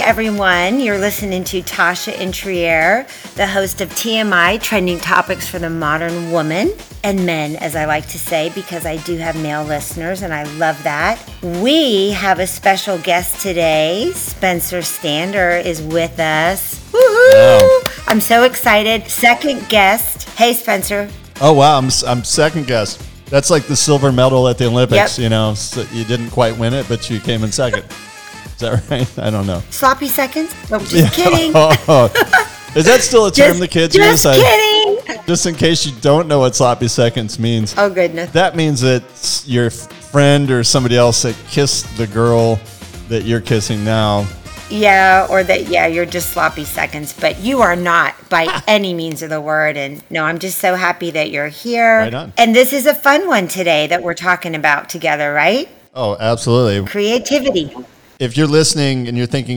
everyone. You're listening to Tasha Intriere, the host of TMI, Trending Topics for the Modern Woman and Men, as I like to say, because I do have male listeners and I love that. We have a special guest today. Spencer Stander is with us. Woohoo! Wow. I'm so excited. Second guest. Hey, Spencer. Oh, wow. I'm second guest. That's like the silver medal at the Olympics, Yep. you know. So you didn't quite win it, but you came in second. Is that right? I don't know. Sloppy seconds? Oh, just kidding. Oh, is that still a term the kids use? Just kidding. Just in case you don't know what sloppy seconds means. Oh, goodness. That means that your friend or somebody else that kissed the girl that you're kissing now. Yeah, or that, you're just sloppy seconds, but you are not by any means of the word. And no, I'm just so happy that you're here. Right on. And this is a fun one today that we're talking about together, right? Oh, absolutely. Creativity. If you're listening and you're thinking,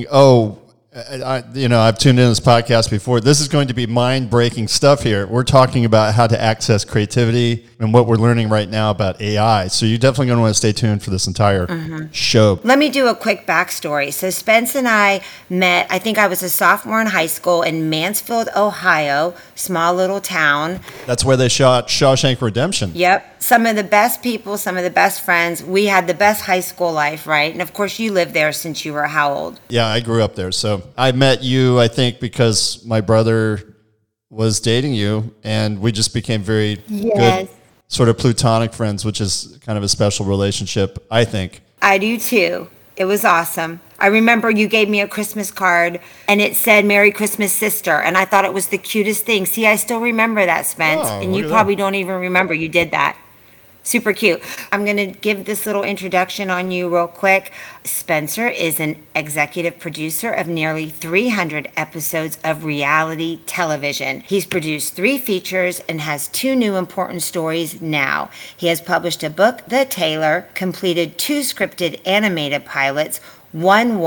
I've tuned in this podcast before, this is going to be mind-breaking stuff here. We're talking about how to access creativity and what we're learning right now about AI. So you're definitely going to want to stay tuned for this entire show. Let me do a quick backstory. So Spence and I met, I think I was a sophomore in high school in Mansfield, Ohio, small little town. That's where they shot Shawshank Redemption. Yep. Some of the best people, some of the best friends. We had the best high school life, right? And of course you lived there since you were how old? Yeah, I grew up there. So I met you, I think, because my brother was dating you, and we just became very good, sort of platonic friends, which is kind of a special relationship, I think. I do too. It was awesome. I remember you gave me a Christmas card and it said Merry Christmas, Sister. And I thought it was the cutest thing. See, I still remember that, Spence. Oh, and you probably don't even remember you did that. Super cute. I'm going to give this little introduction on you real quick. Spencer is an executive producer of nearly 300 episodes of reality television. He's produced 3 features and has 2 new important stories now. He has published a book, The Tailor, completed 2 scripted animated pilots, won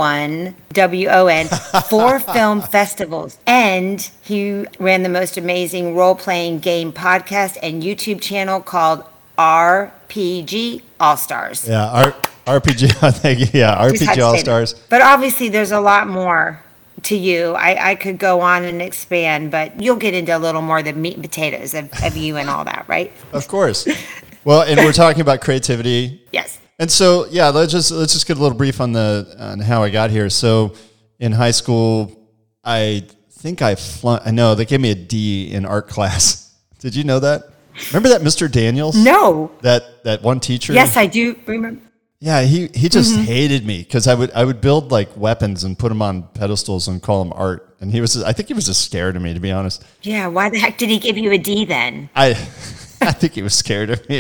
4 film festivals, and he ran the most amazing role-playing game podcast and YouTube channel called RPG All-Stars. Yeah, RPG, I think, RPG All-Stars. But obviously there's a lot more to you. I could go on and expand, but you'll get into a little more of the meat and potatoes of you and all that, right? Of course. Well, and we're talking about creativity. Yes. And so, let's just get a little brief on how I got here. So in high school, I think I know they gave me a D in art class. Did you know that? Remember that Mr. Daniels? No. That one teacher? Yes, I do remember. Yeah, he just hated me because I would build like weapons and put them on pedestals and call them art. And I think he was just scared of me, to be honest. Yeah, why the heck did he give you a D then? I think he was scared of me.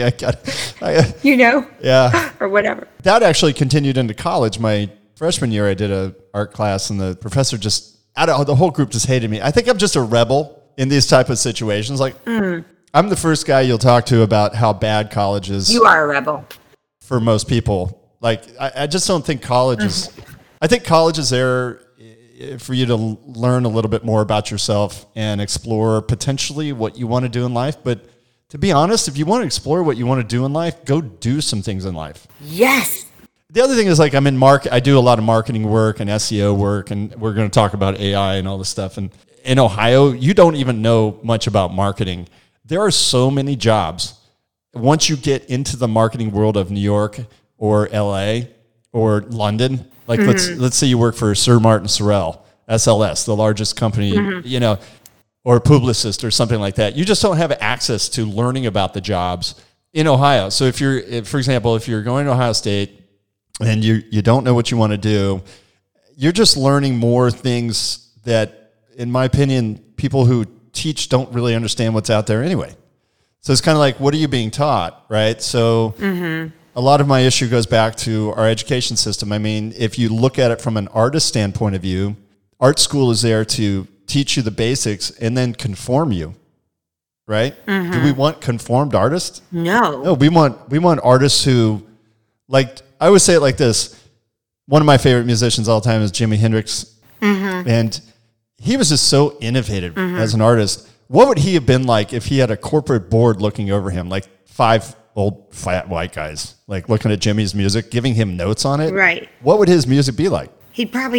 Yeah. Or whatever. That actually continued into college. My freshman year, I did a art class, and the professor the whole group just hated me. I think I'm just a rebel in these type of situations. Like, I'm the first guy you'll talk to about how bad college is. You are a rebel. For most people. Like, I just don't think college is... I think college is there for you to learn a little bit more about yourself and explore potentially what you want to do in life. But to be honest, if you want to explore what you want to do in life, go do some things in life. Yes. The other thing is, like, I do a lot of marketing work and SEO work, and we're going to talk about AI and all this stuff. And in Ohio, you don't even know much about marketing. There are so many jobs. Once you get into the marketing world of New York or LA or London, like let's say you work for Sir Martin Sorrell, SLS, the largest company, or Publicist or something like that. You just don't have access to learning about the jobs in Ohio. So for example, if you're going to Ohio State and you don't know what you want to do, you're just learning more things that, in my opinion, people who teach don't really understand what's out there anyway. So it's kind of like, what are you being taught, right? So a lot of my issue goes back to our education system. I mean, if you look at it from an artist standpoint of view, art school is there to teach you the basics and then conform you, right? Do we want conformed artists? No, we want artists who, like, I always say it like this. One of my favorite musicians all the time is Jimi Hendrix. And he was just so innovative as an artist. What would he have been like if he had a corporate board looking over him, like 5 old fat white guys, like looking at Jimmy's music, giving him notes on it? Right. What would his music be like? He'd probably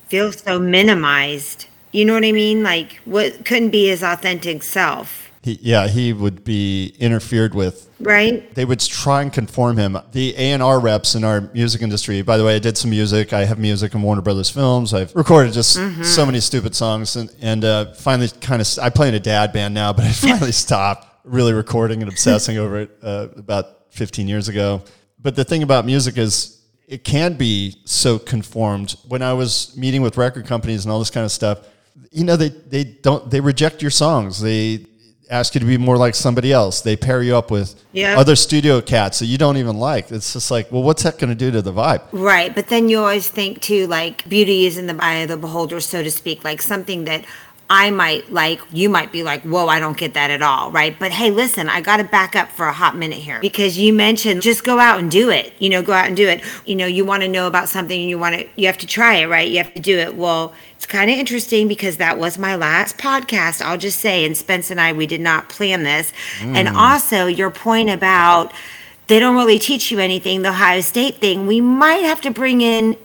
feels so minimized. You know what I mean? Like what couldn't be his authentic self, He would be interfered with. right? They would try and conform him. The A&R reps in our music industry, by the way, I did some music. I have music in Warner Brothers Films. I've recorded just so many stupid songs. And finally I play in a dad band now, but I finally stopped really recording and obsessing over it about 15 years ago. But the thing about music is it can be so conformed. When I was meeting with record companies and all this kind of stuff, they reject your songs. They ask you to be more like somebody else. They pair you up with other studio cats that you don't even like. It's just like, well, what's that going to do to the vibe? Right. But then you always think too, like beauty is in the eye of the beholder, so to speak, like something that I might like, you might be like, whoa, I don't get that at all, right? But hey, listen, I got to back up for a hot minute here because you mentioned just go out and do it. Go out and do it. You want to know about something and you have to try it, right? You have to do it. Well, it's kind of interesting because that was my last podcast, I'll just say, and Spence and I, we did not plan this. And also your point about they don't really teach you anything, the Ohio State thing, we might have to bring in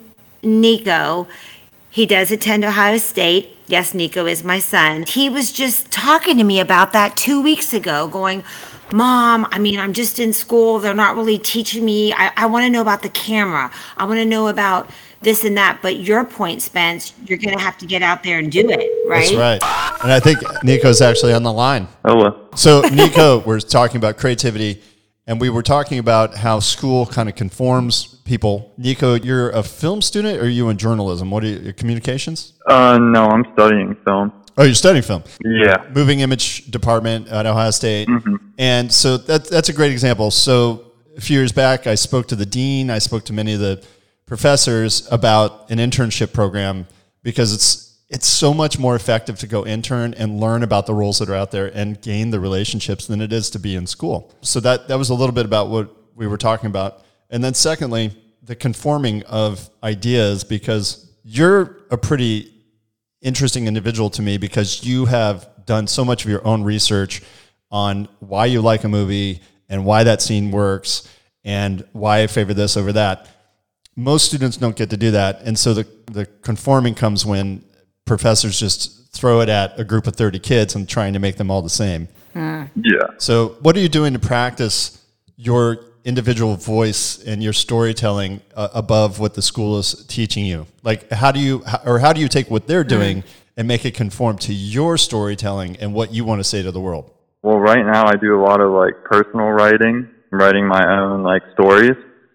Nico. He does attend Ohio State. Yes, Nico is my son. He was just talking to me about that 2 weeks ago, going, Mom, I'm just in school. They're not really teaching me. I want to know about the camera. I want to know about this and that. But your point, Spence, you're going to have to get out there and do it, right? That's right. And I think Nico's actually on the line. Hello. So Nico, we're talking about creativity, and we were talking about how school kind of conforms people. Nico, you're a film student or are you in journalism? What are you, communications? No, I'm studying film. Oh, you're studying film. Yeah. Moving image department at Ohio State. And so that's a great example. So a few years back, I spoke to the dean. I spoke to many of the professors about an internship program because it's so much more effective to go intern and learn about the roles that are out there and gain the relationships than it is to be in school. So that was a little bit about what we were talking about. And then secondly, the conforming of ideas, because you're a pretty interesting individual to me because you have done so much of your own research on why you like a movie and why that scene works and why I favor this over that. Most students don't get to do that. And so the conforming comes when professors just throw it at a group of 30 kids and trying to make them all the same. Yeah. So what are you doing to practice your individual voice and your storytelling above what the school is teaching you? Like, how do you take what they're doing and make it conform to your storytelling and what you want to say to the world? Well, right now I do a lot of personal writing my own stories.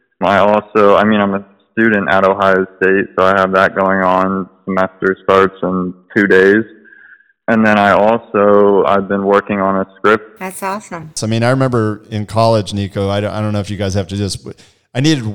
I'm a student at Ohio State, so I have that going on. Semester starts in 2 days. And then I've been working on a script. That's awesome. So, I remember in college, Nico, I don't know if you guys have to do this, but I needed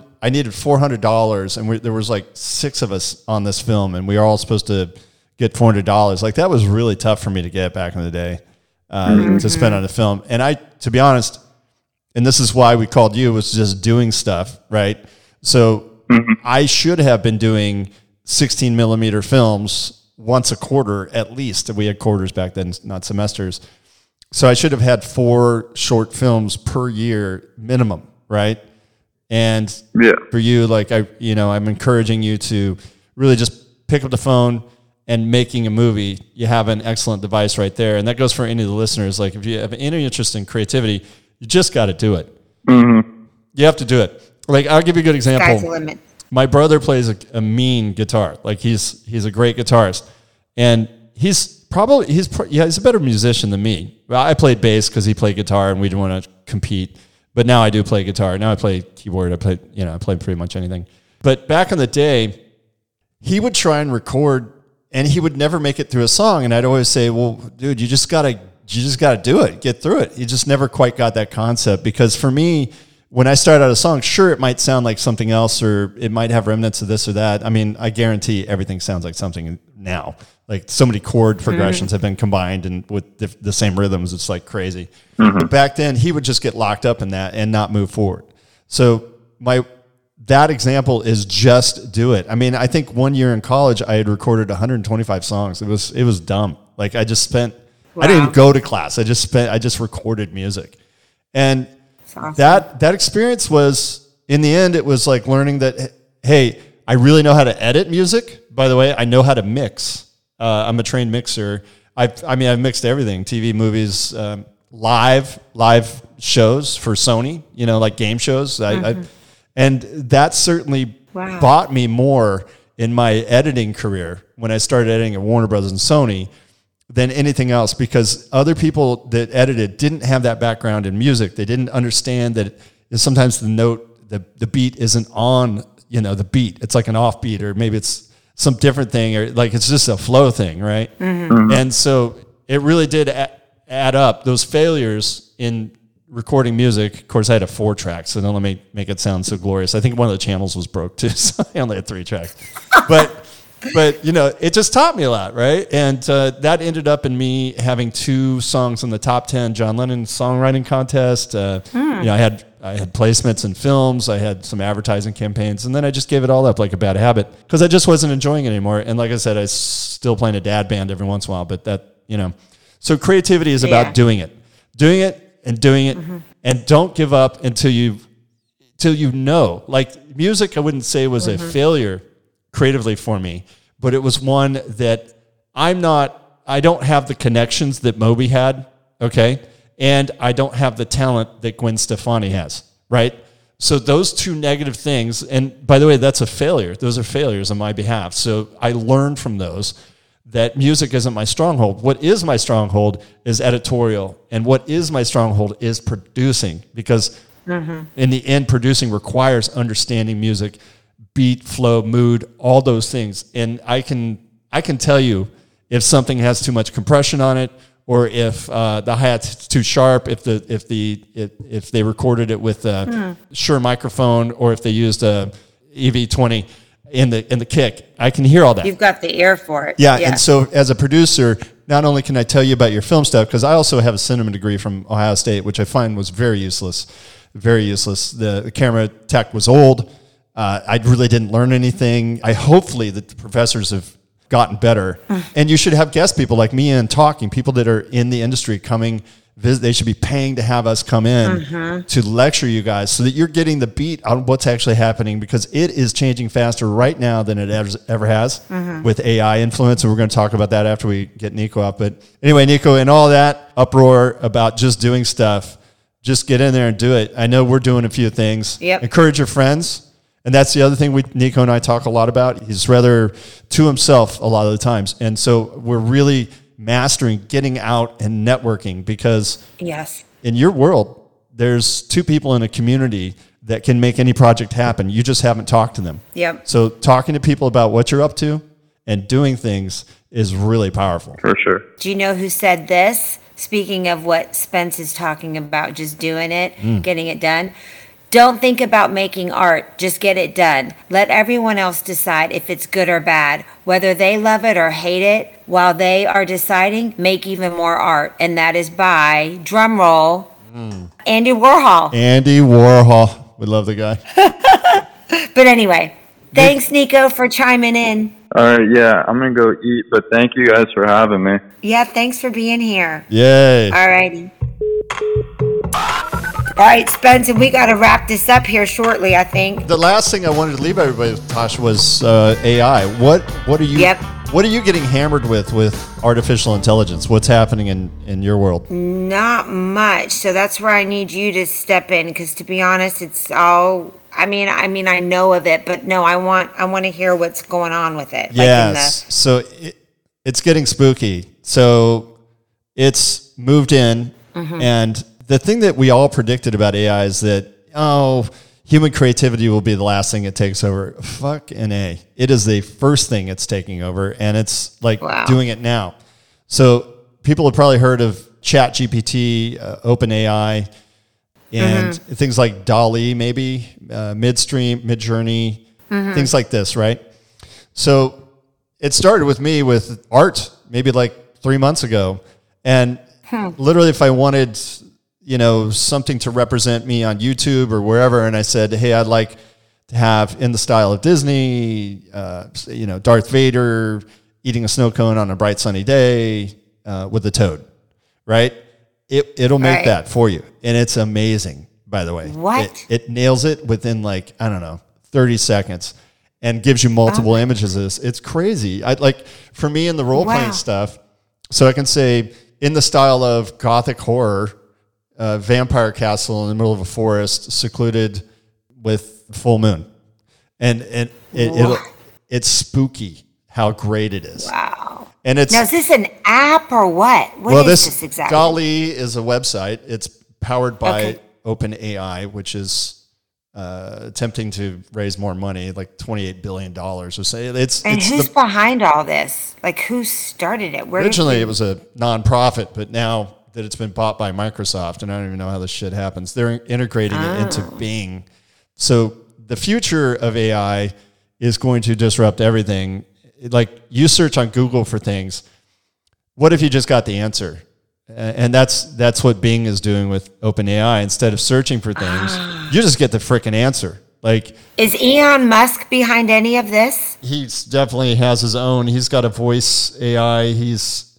$400 and there was 6 of us on this film and we were all supposed to get $400. That was really tough for me to get back in the day to spend on a film. And to be honest, and this is why we called you, was just doing stuff, right? So I should have been doing 16 millimeter films once a quarter at least. We had quarters back then, not semesters. So I should have had 4 short films per year minimum, right? And for you, I'm encouraging you to really just pick up the phone and making a movie. You have an excellent device right there. And that goes for any of the listeners. If you have any interest in creativity, you just got to do it. You have to do it. I'll give you a good example. Sky's the limit. My brother plays a mean guitar. He's a great guitarist, and he's a better musician than me. Well, I played bass because he played guitar, and we didn't want to compete. But now I do play guitar. Now I play keyboard. I play pretty much anything. But back in the day, he would try and record, and he would never make it through a song. And I'd always say, "Well, dude, you just gotta do it. Get through it." He just never quite got that concept because for me, when I start out a song, sure, it might sound like something else or it might have remnants of this or that. I guarantee everything sounds like something now. So many chord progressions have been combined and with the same rhythms, it's crazy. But back then, he would just get locked up in that and not move forward. So that example is just do it. I think 1 year in college, I had recorded 125 songs. It was dumb. I just spent, I didn't even go to class. I just recorded music. And awesome. That experience was, in the end, it was learning that, hey, I really know how to edit music. By the way, I know how to mix. I'm a trained mixer. I've mixed everything: TV, movies, live shows for Sony. Like game shows. And that certainly bought me more in my editing career when I started editing at Warner Brothers and Sony than anything else, because other people that edited didn't have that background in music. They didn't understand that sometimes the beat isn't on, the beat. It's like an off beat, or maybe it's some different thing, or like it's just a flow thing, right? And so it really did add up. Those failures in recording music, of course, I had a 4-track, so don't let me make it sound so glorious. I think one of the channels was broke too, so I only had 3 tracks. But it just taught me a lot, right? And that ended up in me having 2 songs in the top 10 John Lennon songwriting contest. I had placements in films. I had some advertising campaigns, and then I just gave it all up like a bad habit because I just wasn't enjoying it anymore. And like I said, I still playing a dad band every once in a while, but So creativity is about doing it, and don't give up until you know. Like music, I wouldn't say was a failure creatively for me, but it was one that I don't have the connections that Moby had, okay? And I don't have the talent that Gwen Stefani has, right? So those 2 negative things, and by the way, that's a failure. Those are failures on my behalf. So I learned from those that music isn't my stronghold. What is my stronghold is editorial. And what is my stronghold is producing, because in the end, producing requires understanding music, beat, flow, mood, all those things. And I can tell you if something has too much compression on it, or if the hi-hat's too sharp, if they recorded it with a Shure microphone, or if they used a EV20 in the kick. I can hear all that. You've got the ear for it. Yeah, and so as a producer, not only can I tell you about your film stuff, because I also have a cinema degree from Ohio State, which I find was very useless. Very useless. The camera tech was old. I really didn't learn anything. Hopefully the professors have gotten better. And you should have guest people like me in talking, people that are in the industry coming visit. They should be paying to have us come in to lecture you guys so that you're getting the beat on what's actually happening, because it is changing faster right now than it ever has with AI influence. And we're going to talk about that after we get Nico up. But anyway, Nico, in all that uproar about just doing stuff, just get in there and do it. I know we're doing a few things. Yep. Encourage your friends. And that's the other thing Nico and I talk a lot about. He's rather to himself a lot of the times. And so we're really mastering getting out and networking, because in your world, there's 2 people in a community that can make any project happen. You just haven't talked to them. Yep. So talking to people about what you're up to and doing things is really powerful. For sure. Do you know who said this? Speaking of what Spence is talking about, just doing it, getting it done. Don't think about making art, just get it done. Let everyone else decide if it's good or bad. Whether they love it or hate it, while they are deciding, make even more art. And that is by, drumroll, Andy Warhol. Andy Warhol. We love the guy. But anyway, thanks, Nico, for chiming in. All right, yeah, I'm going to go eat, but thank you guys for having me. Yeah, thanks for being here. Yay. All righty. All right, Spencer, we got to wrap this up here shortly, I think. The last thing I wanted to leave everybody with, Tosh, was AI. What are you What are you getting hammered with artificial intelligence? What's happening in your world? Not much. So that's where I need you to step in, because to be honest, it's all I mean I know of it, but no, I want to hear what's going on with it. Yes. So it's getting spooky. So it's moved in, and the thing that we all predicted about AI is that, human creativity will be the last thing it takes over. Fucking A. It is the first thing it's taking over, and it's like doing it now. So people have probably heard of ChatGPT, OpenAI, and things like DALL-E, maybe, Midjourney, things like this, right? So it started with me with art maybe like 3 months ago. And literally if I wanted something to represent me on YouTube or wherever, and I said, hey, I'd like to have in the style of Disney, Darth Vader eating a snow cone on a bright sunny day with a toad, right? It'll make that for you. And it's amazing, by the way. What? It nails it within 30 seconds. and gives you multiple images of this. It's crazy. For me in the role playing stuff, so I can say in the style of gothic horror, vampire castle in the middle of a forest, secluded with full moon, and it's spooky how great it is. Wow. And it's now, is this an app or what? What is this exactly? Golly is a website. It's powered by OpenAI, which is attempting to raise more money, like $28 billion or so. Who's behind all this? Like, who started it? Originally, it was a nonprofit, but now that it's been bought by Microsoft, and I don't even know how this shit happens, they're integrating it into Bing. So the future of AI is going to disrupt everything. Like, you search on Google for things. What if you just got the answer? And that's what Bing is doing with OpenAI. Instead of searching for things, you just get the freaking answer. Like, is Elon Musk behind any of this? He's definitely has his own. He's got a voice AI. He's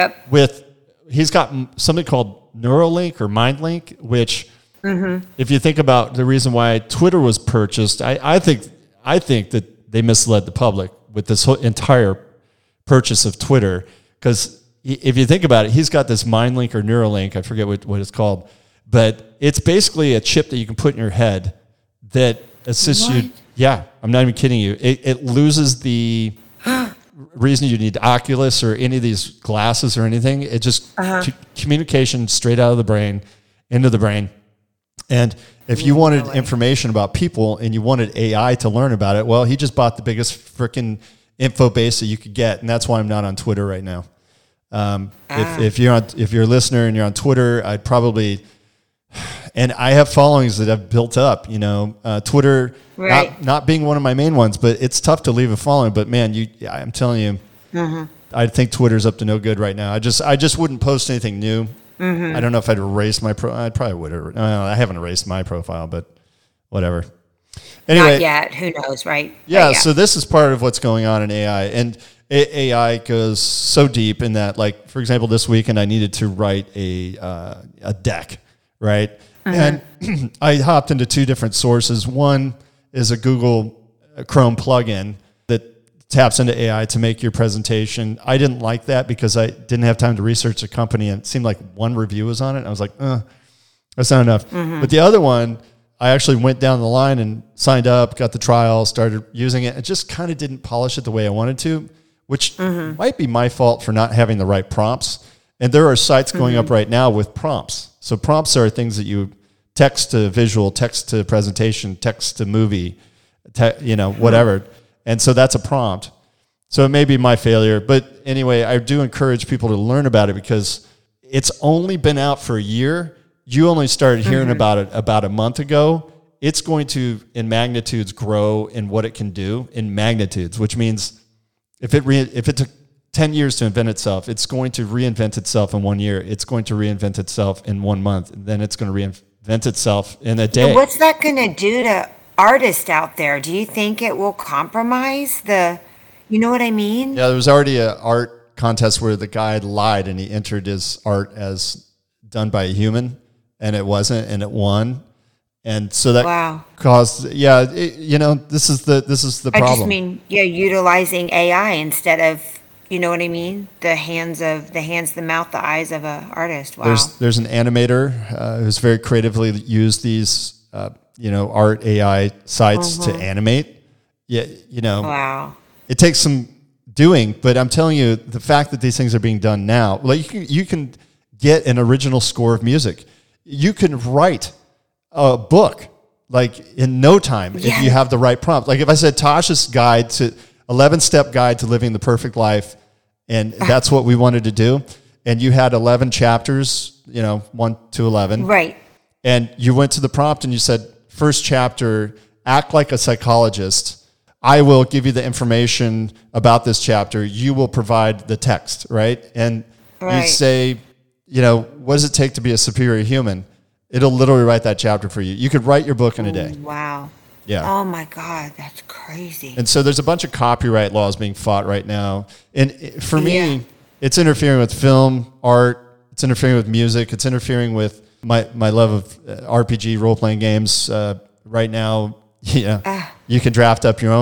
got something called Neuralink or MindLink, which if you think about the reason why Twitter was purchased, I think that they misled the public with this whole entire purchase of Twitter, because if you think about it, he's got this MindLink or Neuralink, I forget what it's called, but it's basically a chip that you can put in your head that assists you. Yeah, I'm not even kidding you. It loses the reason you need Oculus or any of these glasses or anything. It just communication straight out of the brain into the brain. And if you wanted information about people and you wanted AI to learn about it, well, he just bought the biggest freaking info base that you could get, and that's why I'm not on Twitter right now. If you're a listener and you're on Twitter, I'd probably, and I have followings that I've built up, Twitter, not being one of my main ones, but it's tough to leave a following. But man, I'm telling you, I think Twitter's up to no good right now. I just wouldn't post anything new. I don't know if I'd erase my I probably would. I haven't erased my profile, but whatever. Anyway, not yet. Who knows, right? Yeah. So this is part of what's going on in AI, and AI goes so deep in that, like, for example, this weekend I needed to write a deck, right? And I hopped into two different sources. One is a Google Chrome plugin that taps into AI to make your presentation. I didn't like that because I didn't have time to research the company, and it seemed like one review was on it. I was like, that's not enough. But the other one, I actually went down the line and signed up, got the trial, started using it, and just kind of didn't polish it the way I wanted to, which might be my fault for not having the right prompts. And there are sites going up right now with prompts. So prompts are things that you text to visual, text to presentation, text to movie, whatever. And so that's a prompt. So it may be my failure. But anyway, I do encourage people to learn about it because it's only been out for a year. You only started hearing about it about a month ago. It's going to, in magnitudes, grow in what it can do in magnitudes, which means if it took 10 years to invent itself, it's going to reinvent itself in 1 year. It's going to reinvent itself in 1 month. And then it's going to reinvent itself in a day. What's that going to do to artists out there? Do you think it will compromise you know what I mean? Yeah, there was already an art contest where the guy lied and he entered his art as done by a human, and it wasn't, and it won. And so that caused, this is the problem. I just mean, utilizing AI instead of, you know what I mean? The hands, the mouth, the eyes of an artist. Wow. There's an animator who's very creatively used these, art AI sites to animate. Yeah, Wow. It takes some doing, but I'm telling you, the fact that these things are being done now, like you can get an original score of music. You can write a book like in no time if you have the right prompt. Like if I said Tasha's 11-step guide to living the perfect life, and that's what we wanted to do, and you had 11 chapters, 1 to 11. Right. And you went to the prompt and you said, first chapter, act like a psychologist. I will give you the information about this chapter. You will provide the text, right? And you say, what does it take to be a superior human? It'll literally write that chapter for you. You could write your book in a day. Wow. Yeah. Oh my God, that's crazy. And so there's a bunch of copyright laws being fought right now. And for me, it's interfering with film, art, it's interfering with music, it's interfering with my love of RPG role-playing games. Right now, you can draft up your own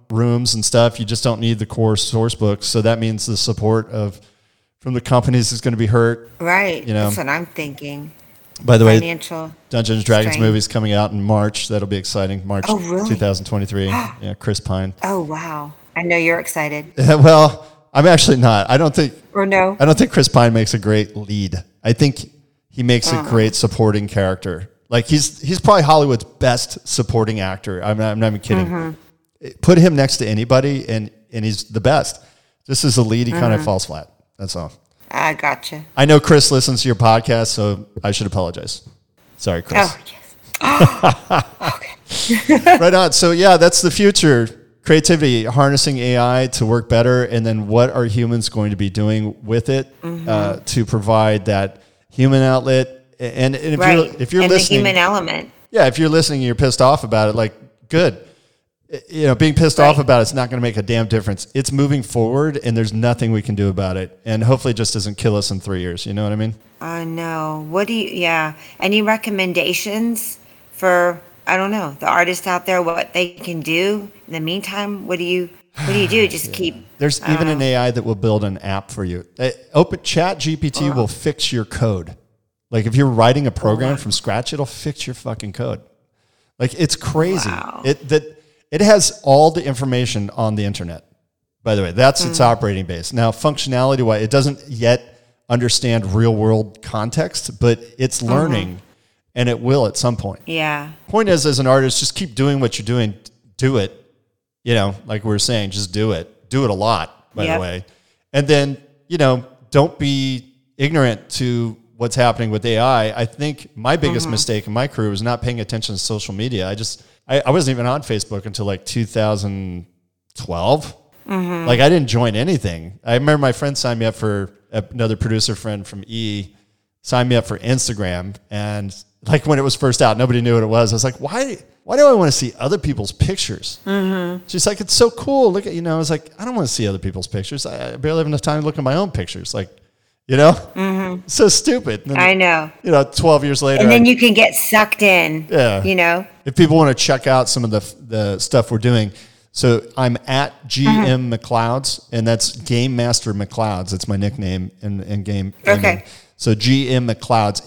rooms and stuff. You just don't need the core source books. So that means the support from the companies is going to be hurt. Right. You know. That's what I'm thinking. By the way, Financial Dungeons and Dragons strain. movie's coming out in March. That'll be exciting. March Oh, really? 2023. Yeah, Chris Pine. Oh, wow. I know you're excited. Well, I'm actually not. I don't think Or no? Chris Pine makes a great lead. I think he makes a great supporting character. Like he's probably Hollywood's best supporting actor. I'm not even kidding. Put him next to anybody and he's the best. Just as a lead, he kind of falls flat. That's all. I gotcha. I know Chris listens to your podcast, so I should apologize. Sorry, Chris. Oh, yes. Right on. So yeah, that's the future. Creativity, harnessing AI to work better, and then what are humans going to be doing with it to provide that human outlet? And if Right. if you're and listening, the human element. yeah, if you're listening and you're pissed off about it, like good. You know, being pissed off about it's not going to make a damn difference. It's moving forward, and there's nothing we can do about it. And hopefully, it just doesn't kill us in 3 years. You know what I mean? I know. What do you? Yeah. Any recommendations for I don't know the artists out there? What they can do in the meantime? What do you do? Just keep. There's even an AI that will build an app for you. Open Chat GPT will fix your code. Like if you're writing a program from scratch, it'll fix your fucking code. Like it's crazy. Wow. It has all the information on the internet. By the way, that's its operating base. Now, functionality wise, it doesn't yet understand real world context, but it's learning, and it will at some point. Yeah. Point is, as an artist, just keep doing what you're doing. Do it. You know, like we were saying, just do it. Do it a lot, by the way. And then, you know, don't be ignorant to what's happening with AI. I think my biggest mistake in my career was not paying attention to social media. I wasn't even on Facebook until like 2012. Like I didn't join anything. I remember my friend signed me up for another producer friend from E signed me up for Instagram. And like when it was first out, nobody knew what it was. I was like, why do I want to see other people's pictures? She's like, it's so cool. Look at, you know, I was like, I don't want to see other people's pictures. I barely have enough time to look at my own pictures. Like, you know, so stupid. And then, I know. You know, 12 years later. And then you can get sucked in. Yeah. You know? If people want to check out some of the stuff we're doing. So I'm at GM McLeods, and that's Game Master McLeods. That's my nickname in game. Okay. Gaming. So GM McLeods,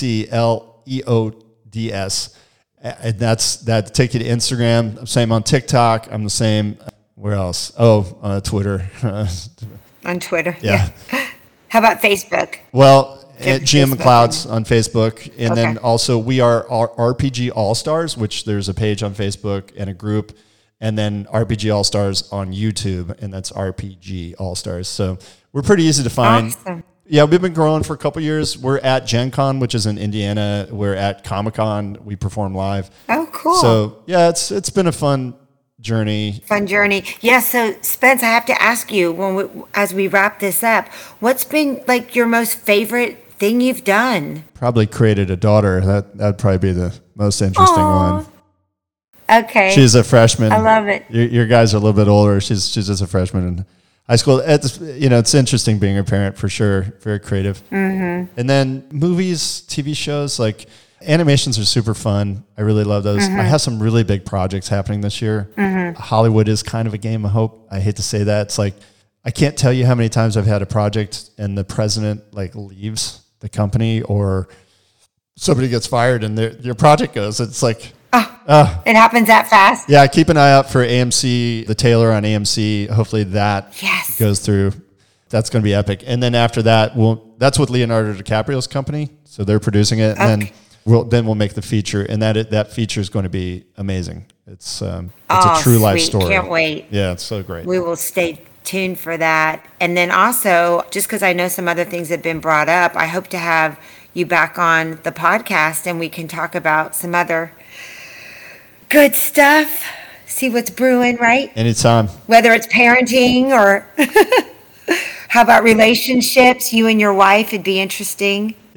MacLeods. And that take you to Instagram. I'm same on TikTok. I'm the same. Where else? Oh, Twitter. On Twitter. Yeah. How about Facebook? Well, Give at GM Facebook. McLeods on Facebook. And then Okay. also we are RPG All-Stars, which there's a page on Facebook and a group. And then RPG All-Stars on YouTube, and that's RPG All-Stars. So we're pretty easy to find. Awesome. Yeah, we've been growing for a couple years. We're at Gen Con, which is in Indiana. We're at Comic-Con. We perform live. Oh, cool. So, yeah, it's been a fun journey. Fun journey. Yeah. So, Spence, I have to ask you as we wrap this up, what's been like your most favorite thing you've done? Probably created a daughter. That'd probably be the most interesting Aw. one. Okay. She's a freshman. I love it. Your guys are a little bit older. She's just a freshman in high school. It's interesting being a parent for sure. Very creative. Mm-hmm. And then movies, TV shows, like animations are super fun. I really love those. I have some really big projects happening this year. Hollywood is kind of a game of hope. I hate to say that. It's like I can't tell you how many times I've had a project and the president like leaves the company or somebody gets fired and your project goes. It's like. It happens that fast. Yeah, keep an eye out for AMC, the Taylor on AMC. Hopefully that goes through. That's going to be epic. And then after that, that's with Leonardo DiCaprio's company, so they're producing it. And then we'll make the feature, and that feature is going to be amazing. It's a true life sweet. story. Can't wait. Yeah, it's so great. We will stay tuned for that. And then also, just because I know some other things have been brought up, I hope to have you back on the podcast and we can talk about some other good stuff. See what's brewing, right? Anytime. Whether it's parenting or how about relationships, you and your wife, it'd be interesting.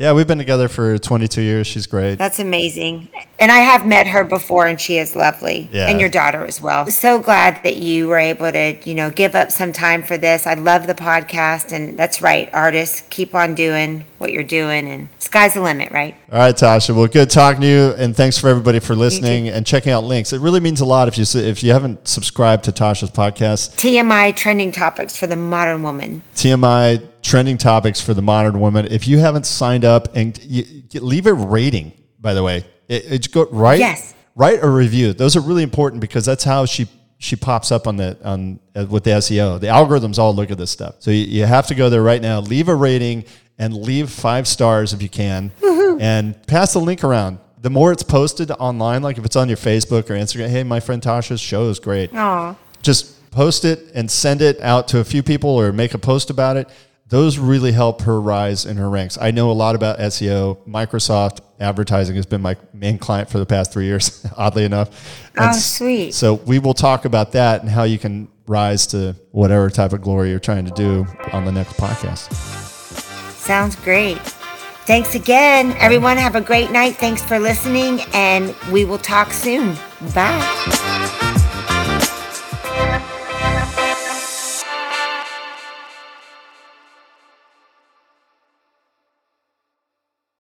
Yeah, we've been together for 22 years. She's great. That's amazing. And I have met her before, and she is lovely. Yeah. And your daughter as well. So glad that you were able to, give up some time for this. I love the podcast, and that's right. Artists, keep on doing what you're doing, and sky's the limit, right? All right, Tasha. Well, good talking to you, and thanks for everybody for listening and checking out links. It really means a lot if you haven't subscribed to Tasha's podcast. TMI trending topics for the modern woman. TMI trending topics for the modern woman. If you haven't signed up, and leave a rating, by the way, write a review. Those are really important because that's how she pops up with the SEO. The algorithms all look at this stuff. So you have to go there right now, leave a rating, and leave 5 stars if you can, and pass the link around. The more it's posted online, like if it's on your Facebook or Instagram, hey, my friend Tasha's show is great. Aw. Just post it and send it out to a few people or make a post about it. Those really help her rise in her ranks. I know a lot about SEO. Microsoft Advertising has been my main client for the past 3 years, oddly enough. And sweet. So we will talk about that and how you can rise to whatever type of glory you're trying to do on the next podcast. Sounds great. Thanks again. Everyone have a great night. Thanks for listening, and we will talk soon. Bye.